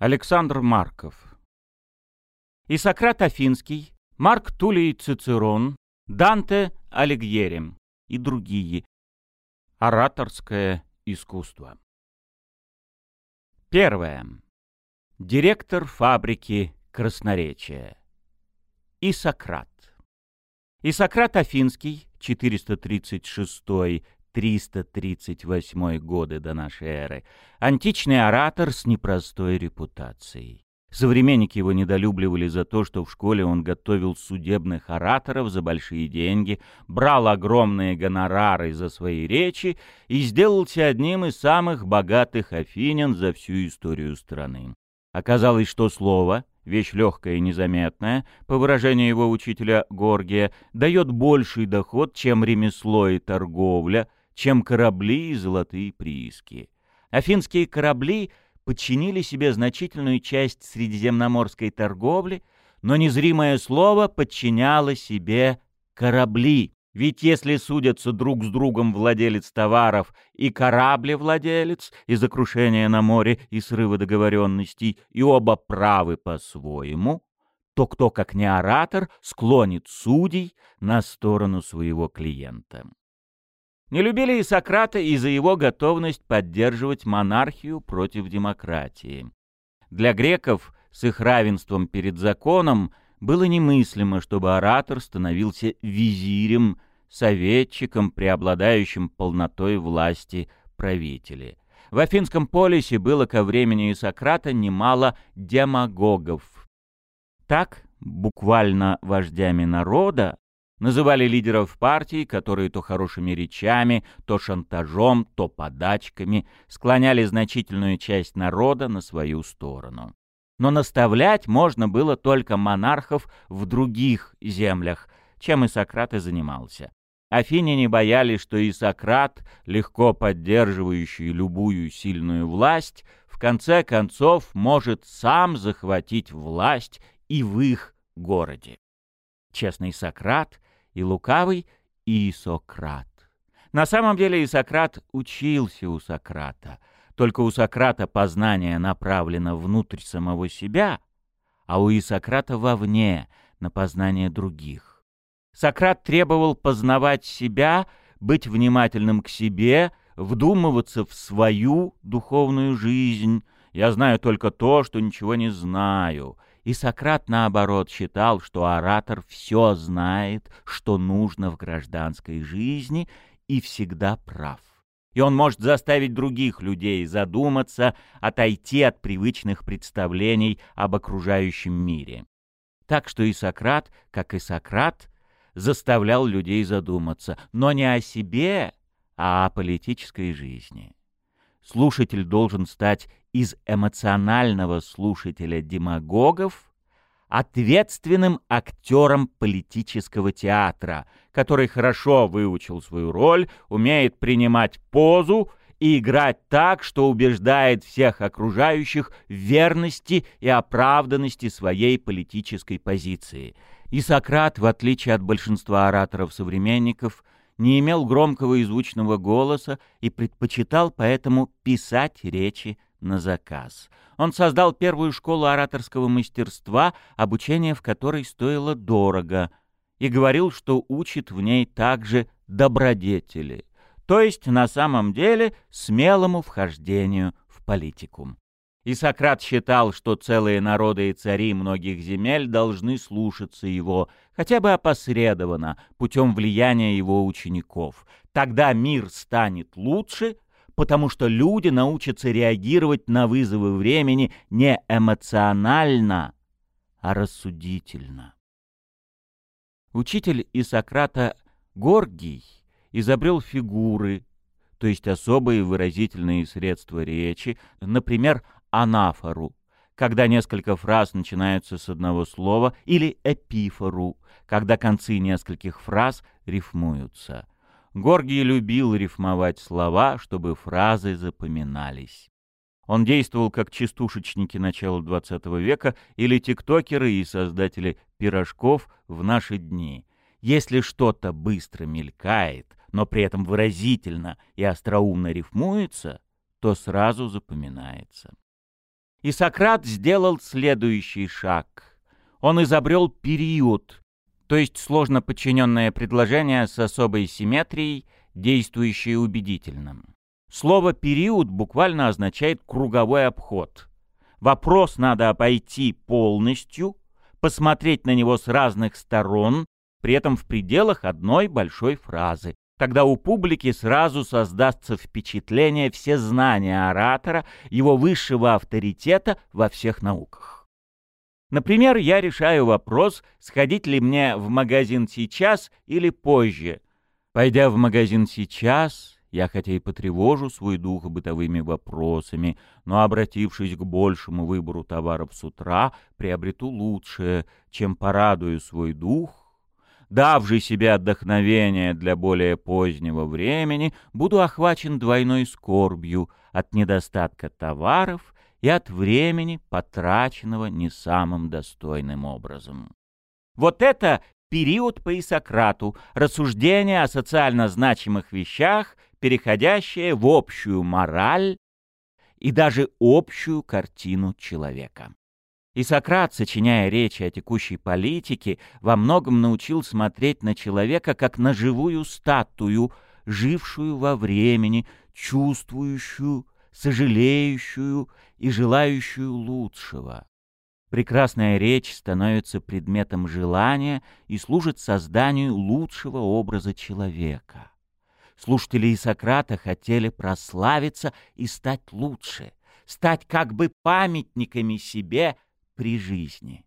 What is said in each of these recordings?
Александр Марков. И Сократ Афинский, Марк Туллий Цицерон, Данте Алигьери и другие. Ораторское искусство. Первое. Директор фабрики красноречия. И Сократ. И Сократ Афинский, 436-338 годы до нашей эры, античный оратор с непростой репутацией. Современники его недолюбливали за то, что в школе он готовил судебных ораторов за большие деньги, брал огромные гонорары за свои речи и сделался одним из самых богатых афинян за всю историю страны. Оказалось, что слово, вещь легкая и незаметная, по выражению его учителя Горгия, дает больший доход, чем ремесло и торговля, чем корабли и золотые прииски. Афинские корабли подчинили себе значительную часть средиземноморской торговли, но незримое слово подчиняло себе корабли. Ведь если судятся друг с другом владелец товаров и кораблевладелец из-за крушения на море и срыва договоренностей, и оба правы по-своему, то кто, как не оратор, склонит судей на сторону своего клиента. Не любили и Сократа из-за его готовность поддерживать монархию против демократии. Для греков с их равенством перед законом было немыслимо, чтобы оратор становился визирем, советчиком, преобладающим полнотой власти правителя. В Афинском полисе было ко времени Сократа немало демагогов. Так, буквально вождями народа, называли лидеров партий, которые то хорошими речами, то шантажом, то подачками склоняли значительную часть народа на свою сторону. Но наставлять можно было только монархов в других землях, чем и Сократ и занимался. Афиняне боялись, что и Сократ, легко поддерживающий любую сильную власть, в конце концов может сам захватить власть и в их городе. Честный Сократ и лукавый Исократ. На самом деле Исократ учился у Сократа. Только у Сократа познание направлено внутрь самого себя, а у Исократа вовне, на познание других. Сократ требовал познавать себя, быть внимательным к себе, вдумываться в свою духовную жизнь. Я знаю только то, что ничего не знаю. И Сократ, наоборот, считал, что оратор все знает, что нужно в гражданской жизни, и всегда прав. И он может заставить других людей задуматься, отойти от привычных представлений об окружающем мире. Так что и Сократ, как и Сократ, заставлял людей задуматься, но не о себе, а о политической жизни. Слушатель должен стать из эмоционального слушателя демагогов ответственным актером политического театра, который хорошо выучил свою роль, умеет принимать позу и играть так, что убеждает всех окружающих в верности и оправданности своей политической позиции. И Сократ, в отличие от большинства ораторов-современников, не имел громкого и звучного голоса и предпочитал поэтому писать речи на заказ. Он создал первую школу ораторского мастерства, обучение в которой стоило дорого, и говорил, что учит в ней также добродетели, то есть на самом деле смелому вхождению в политику. И Сократ считал, что целые народы и цари многих земель должны слушаться его, хотя бы опосредованно, путем влияния его учеников. Тогда мир станет лучше, потому что люди научатся реагировать на вызовы времени не эмоционально, а рассудительно. Учитель и Сократа Горгий изобрел фигуры, то есть особые выразительные средства речи, например, анафору, когда несколько фраз начинаются с одного слова, или эпифору, когда концы нескольких фраз рифмуются. Горгий любил рифмовать слова, чтобы фразы запоминались. Он действовал как частушечники начала XX века или тиктокеры и создатели пирожков в наши дни. Если что-то быстро мелькает, но при этом выразительно и остроумно рифмуется, то сразу запоминается. И Сократ сделал следующий шаг. Он изобрел период, то есть сложно подчиненное предложение с особой симметрией, действующее убедительно. Слово «период» буквально означает «круговой обход». Вопрос надо обойти полностью, посмотреть на него с разных сторон, при этом в пределах одной большой фразы. Тогда у публики сразу создастся впечатление всезнания оратора, его высшего авторитета во всех науках. Например, я решаю вопрос, сходить ли мне в магазин сейчас или позже. Пойдя в магазин сейчас, я хотя и потревожу свой дух бытовыми вопросами, но, обратившись к большему выбору товаров с утра, приобрету лучшее, чем порадую свой дух. Дав же себе отдохновение для более позднего времени, буду охвачен двойной скорбью от недостатка товаров и от времени, потраченного не самым достойным образом. Вот это период по Исократу, рассуждение о социально значимых вещах, переходящее в общую мораль и даже общую картину человека. И Сократ, сочиняя речи о текущей политике, во многом научил смотреть на человека как на живую статую, жившую во времени, чувствующую, сожалеющую и желающую лучшего. Прекрасная речь становится предметом желания и служит созданию лучшего образа человека. Слушатели Сократа хотели прославиться и стать лучше, стать как бы памятниками себе при жизни.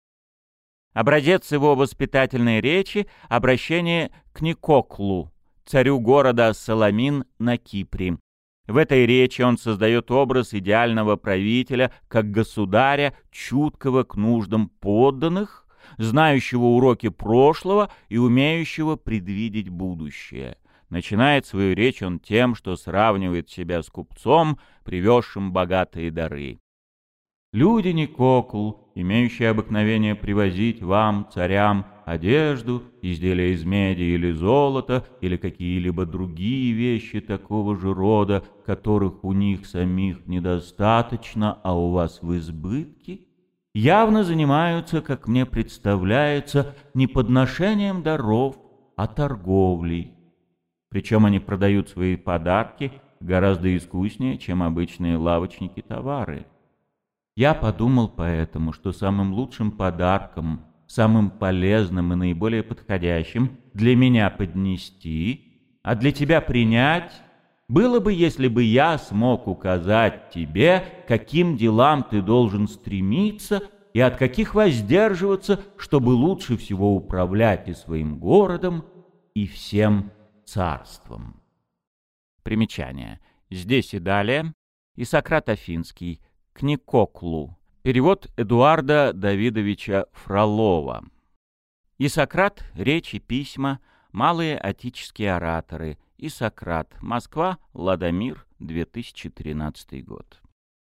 Образец его воспитательной речи — обращение к Никоклу, царю города Саламин на Кипре. В этой речи он создает образ идеального правителя как государя, чуткого к нуждам подданных, знающего уроки прошлого и умеющего предвидеть будущее. Начинает свою речь он тем, что сравнивает себя с купцом, привезшим богатые дары. «Люди Никокл, имеющие обыкновение привозить вам, царям, одежду, изделия из меди или золота, или какие-либо другие вещи такого же рода, которых у них самих недостаточно, а у вас в избытке, явно занимаются, как мне представляется, не подношением даров, а торговлей. Причем они продают свои подарки гораздо искуснее, чем обычные лавочники товары. Я подумал поэтому, что самым лучшим подарком, самым полезным и наиболее подходящим для меня поднести, а для тебя принять, было бы, если бы я смог указать тебе, каким делам ты должен стремиться и от каких воздерживаться, чтобы лучше всего управлять и своим городом, и всем царством». Примечание. Здесь и далее. Исократ Афинский. К Никоклу. Перевод Эдуарда Давидовича Фролова. Исократ. Речи, письма. Малые отеческие ораторы. Исократ. Москва. Ладомир. 2013 год.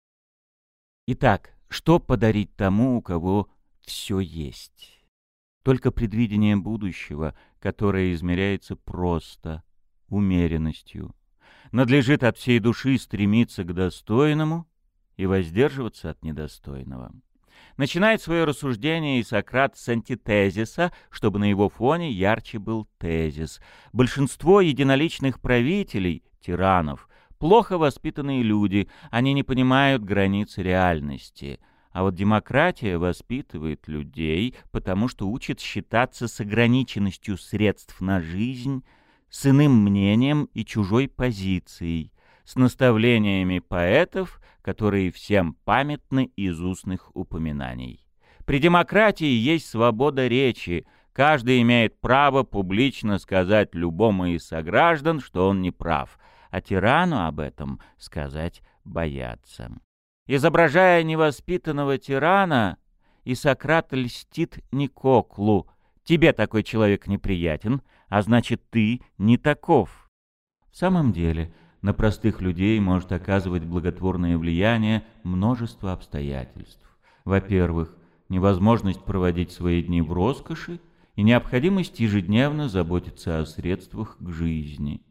Итак, что подарить тому, у кого все есть? Только предвидение будущего, которое измеряется просто умеренностью. Надлежит от всей души стремиться к достойному и воздерживаться от недостойного. Начинает свое рассуждение Исократ с антитезиса, чтобы на его фоне ярче был тезис. Большинство единоличных правителей, тиранов, плохо воспитанные люди, они не понимают границ реальности. А вот демократия воспитывает людей, потому что учит считаться с ограниченностью средств на жизнь, с иным мнением и чужой позицией, с наставлениями поэтов, которые всем памятны из устных упоминаний. При демократии есть свобода речи, каждый имеет право публично сказать любому из сограждан, что он не прав, а тирану об этом сказать боятся. Изображая невоспитанного тирана, Исократ льстит Никоклу. Тебе такой человек неприятен, а значит, ты не таков. В самом деле, на простых людей может оказывать благотворное влияние множество обстоятельств. Во-первых, невозможность проводить свои дни в роскоши и необходимость ежедневно заботиться о средствах к жизни.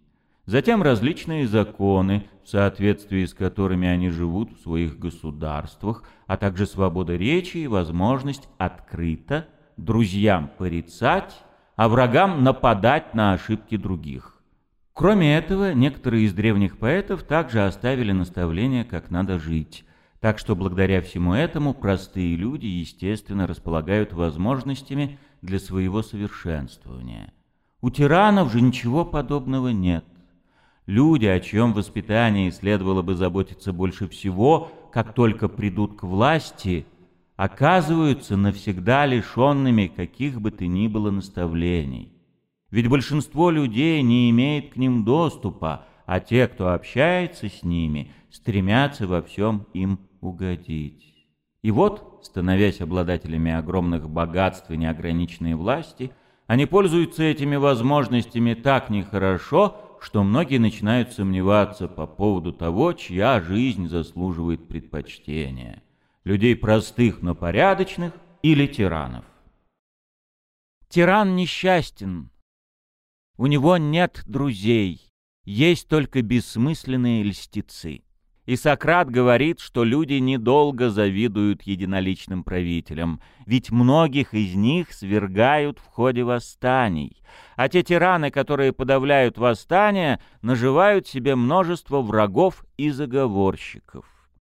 Затем различные законы, в соответствии с которыми они живут в своих государствах, а также свобода речи и возможность открыто друзьям порицать, а врагам нападать на ошибки других. Кроме этого, некоторые из древних поэтов также оставили наставления, как надо жить. Так что благодаря всему этому простые люди, естественно, располагают возможностями для своего совершенствования. У тиранов же ничего подобного нет. Люди, о чьем воспитании следовало бы заботиться больше всего, как только придут к власти, оказываются навсегда лишенными каких бы то ни было наставлений. Ведь большинство людей не имеет к ним доступа, а те, кто общается с ними, стремятся во всем им угодить. И вот, становясь обладателями огромных богатств и неограниченной власти, они пользуются этими возможностями так нехорошо, что многие начинают сомневаться по поводу того, чья жизнь заслуживает предпочтения. Людей простых, но порядочных или тиранов. Тиран несчастен. У него нет друзей, есть только бессмысленные льстецы. И Сократ говорит, что люди недолго завидуют единоличным правителям, ведь многих из них свергают в ходе восстаний. А те тираны, которые подавляют восстания, наживают себе множество врагов и заговорщиков.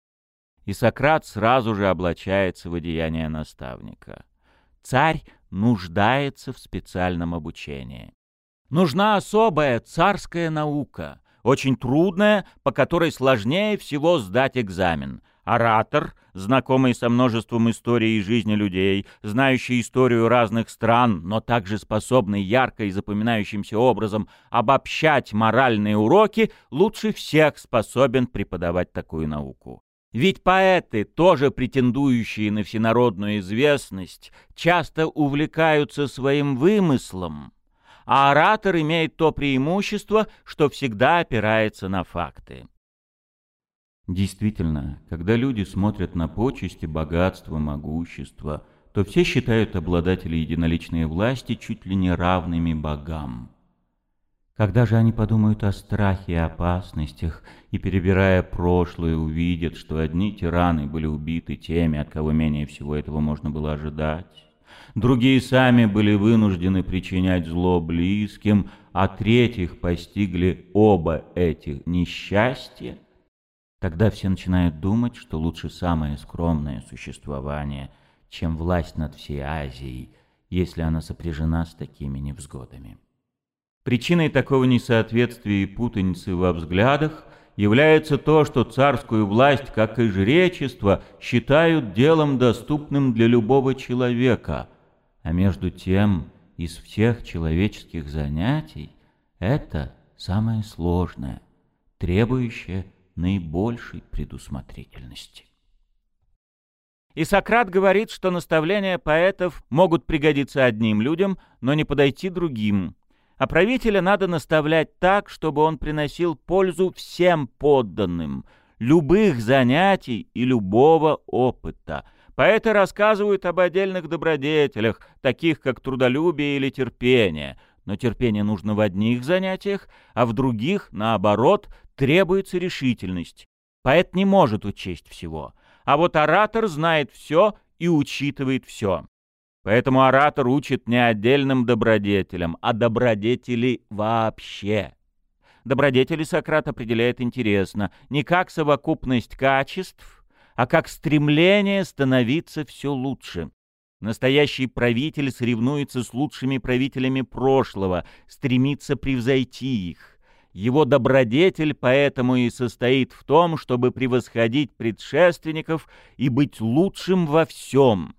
И Сократ сразу же облачается в одеяние наставника. Царь нуждается в специальном обучении. Нужна особая царская наука, очень трудная, по которой сложнее всего сдать экзамен. Оратор, знакомый со множеством историй и жизни людей, знающий историю разных стран, но также способный ярко и запоминающимся образом обобщать моральные уроки, лучше всех способен преподавать такую науку. Ведь поэты, тоже претендующие на всенародную известность, часто увлекаются своим вымыслом, а оратор имеет то преимущество, что всегда опирается на факты. Действительно, когда люди смотрят на почести, богатство, могущество, то все считают обладателей единоличной власти чуть ли не равными богам. Когда же они подумают о страхе и опасностях, и, перебирая прошлое, увидят, что одни тираны были убиты теми, от кого менее всего этого можно было ожидать, другие сами были вынуждены причинять зло близким, а третьих постигли оба этих несчастья, тогда все начинают думать, что лучше самое скромное существование, чем власть над всей Азией, если она сопряжена с такими невзгодами. Причиной такого несоответствия и путаницы во взглядах является то, что царскую власть, как и жречество, считают делом, доступным для любого человека, а между тем из всех человеческих занятий это самое сложное, требующее наибольшей предусмотрительности. И Сократ говорит, что наставления поэтов могут пригодиться одним людям, но не подойти другим. А правителя надо наставлять так, чтобы он приносил пользу всем подданным, любых занятий и любого опыта. Поэты рассказывают об отдельных добродетелях, таких как трудолюбие или терпение. Но терпение нужно в одних занятиях, а в других, наоборот, требуется решительность. Поэт не может учесть всего, а вот оратор знает все и учитывает все. Поэтому оратор учит не отдельным добродетелям, а добродетели вообще. Добродетели Сократ определяет интересно, не как совокупность качеств, а как стремление становиться все лучше. Настоящий правитель соревнуется с лучшими правителями прошлого, стремится превзойти их. Его добродетель поэтому и состоит в том, чтобы превосходить предшественников и быть лучшим во всем.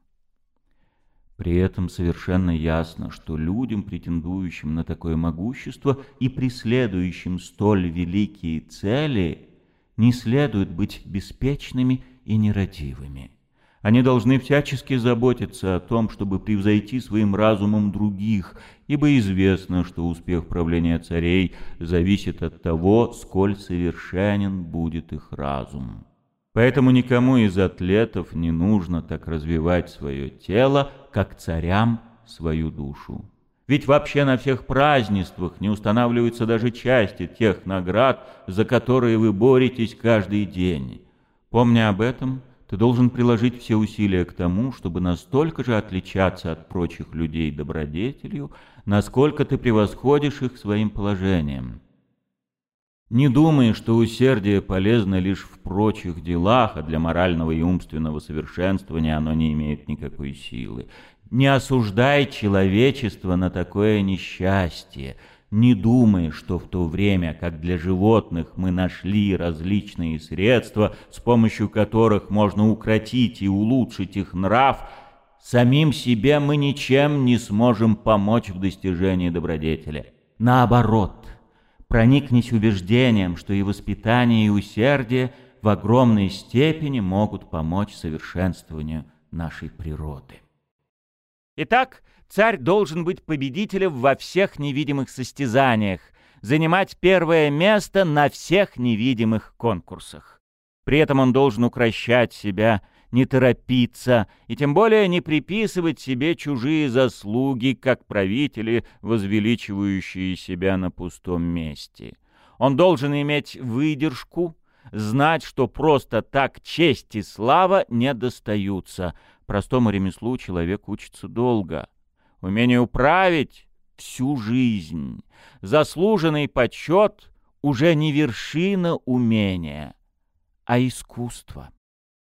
При этом совершенно ясно, что людям, претендующим на такое могущество и преследующим столь великие цели, не следует быть беспечными и нерадивыми. Они должны всячески заботиться о том, чтобы превзойти своим разумом других, ибо известно, что успех правления царей зависит от того, сколь совершенен будет их разум. Поэтому никому из атлетов не нужно так развивать свое тело, как царям свою душу. Ведь вообще на всех празднествах не устанавливаются даже части тех наград, за которые вы боретесь каждый день. Помня об этом, ты должен приложить все усилия к тому, чтобы настолько же отличаться от прочих людей добродетелью, насколько ты превосходишь их своим положением. Не думай, что усердие полезно лишь в прочих делах, а для морального и умственного совершенствования оно не имеет никакой силы. Не осуждай человечество на такое несчастье. Не думай, что в то время, как для животных мы нашли различные средства, с помощью которых можно укротить и улучшить их нрав, самим себе мы ничем не сможем помочь в достижении добродетели. Наоборот, проникнись убеждением, что и воспитание, и усердие в огромной степени могут помочь совершенствованию нашей природы. Итак, царь должен быть победителем во всех невидимых состязаниях, занимать первое место на всех невидимых конкурсах. При этом он должен укрощать себя, не торопиться и тем более не приписывать себе чужие заслуги, как правители, возвеличивающие себя на пустом месте. Он должен иметь выдержку, знать, что просто так честь и слава не достаются. Простому ремеслу человек учится долго. Умению править — всю жизнь. Заслуженный почет уже не вершина умения, а искусство.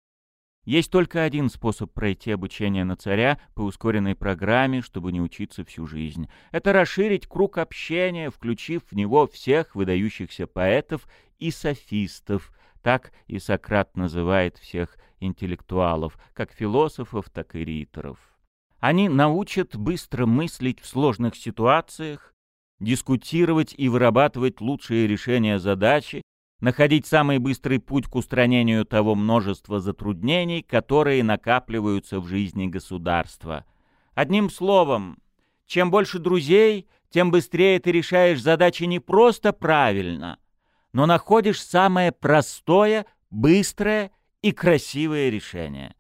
Есть только один способ пройти обучение на царя по ускоренной программе, чтобы не учиться всю жизнь. Это расширить круг общения, включив в него всех выдающихся поэтов и софистов. Так и Сократ называет всех интеллектуалов, как философов, так и риторов. Они научат быстро мыслить в сложных ситуациях, дискутировать и вырабатывать лучшие решения задачи, находить самый быстрый путь к устранению того множества затруднений, которые накапливаются в жизни государства. Одним словом, чем больше друзей, тем быстрее ты решаешь задачи не просто правильно, но находишь самое простое, быстрое и красивое решение.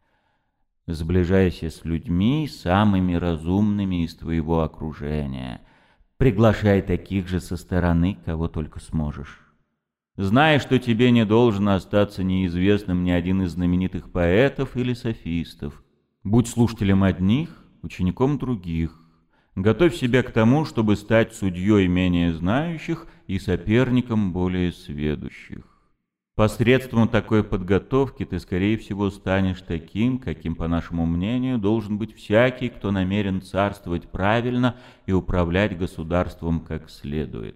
Сближайся с людьми, самыми разумными из твоего окружения. Приглашай таких же со стороны, кого только сможешь. Знай, что тебе не должен остаться неизвестным ни один из знаменитых поэтов или софистов. Будь слушателем одних, учеником других. Готовь себя к тому, чтобы стать судьей менее знающих и соперником более сведущих. Посредством такой подготовки ты, скорее всего, станешь таким, каким, по нашему мнению, должен быть всякий, кто намерен царствовать правильно и управлять государством как следует.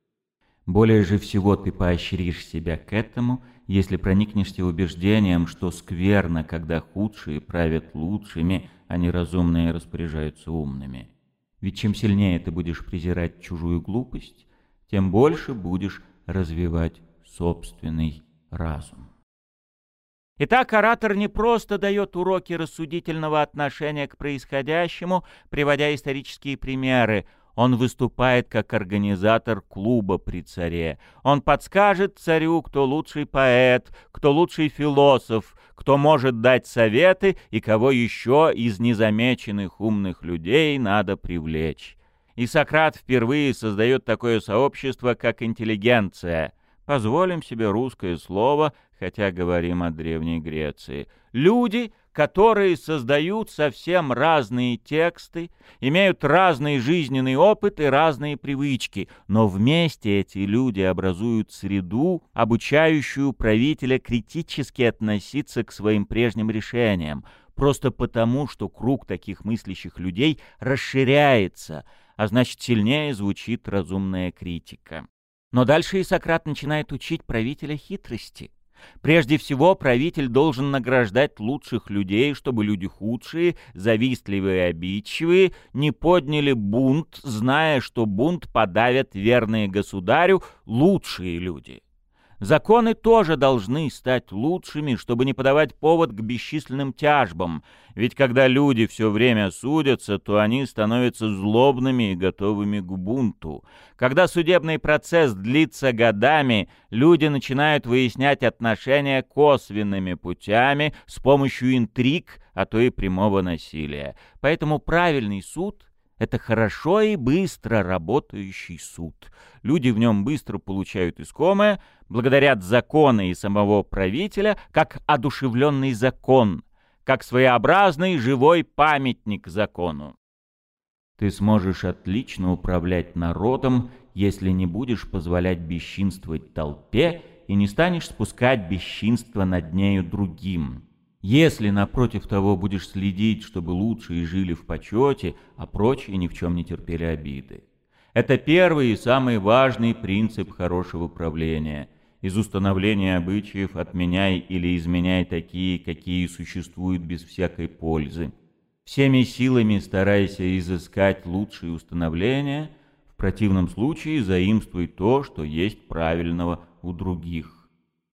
Более же всего ты поощришь себя к этому, если проникнешься убеждением, что скверно, когда худшие правят лучшими, а неразумные распоряжаются умными. Ведь чем сильнее ты будешь презирать чужую глупость, тем больше будешь развивать собственный разум. Итак, оратор не просто дает уроки рассудительного отношения к происходящему, приводя исторические примеры. Он выступает как организатор клуба при царе. Он подскажет царю, кто лучший поэт, кто лучший философ, кто может дать советы и кого еще из незамеченных умных людей надо привлечь. И Сократ впервые создает такое сообщество, как интеллигенция. Позволим себе русское слово, хотя говорим о Древней Греции. Люди, которые создают совсем разные тексты, имеют разный жизненный опыт и разные привычки, но вместе эти люди образуют среду, обучающую правителя критически относиться к своим прежним решениям, просто потому, что круг таких мыслящих людей расширяется, а значит, сильнее звучит разумная критика. Но дальше и Сократ начинает учить правителя хитрости. Прежде всего, правитель должен награждать лучших людей, чтобы люди худшие, завистливые и обидчивые, не подняли бунт, зная, что бунт подавят верные государю лучшие люди. Законы тоже должны стать лучшими, чтобы не подавать повод к бесчисленным тяжбам, ведь когда люди все время судятся, то они становятся злобными и готовыми к бунту. Когда судебный процесс длится годами, люди начинают выяснять отношения косвенными путями, с помощью интриг, а то и прямого насилия. Поэтому правильный суд Это хорошо и быстро работающий суд. Люди в нем быстро получают искомое, благодарят законы и самого правителя, как одушевленный закон, как своеобразный живой памятник закону. Ты сможешь отлично управлять народом, если не будешь позволять бесчинствовать толпе и не станешь спускать бесчинство над нею другим. Если, напротив того, будешь следить, чтобы лучшие жили в почете, а прочие ни в чем не терпели обиды. Это первый и самый важный принцип хорошего правления. Из установления обычаев отменяй или изменяй такие, какие существуют без всякой пользы. Всеми силами старайся изыскать лучшие установления, в противном случае заимствуй то, что есть правильного у других.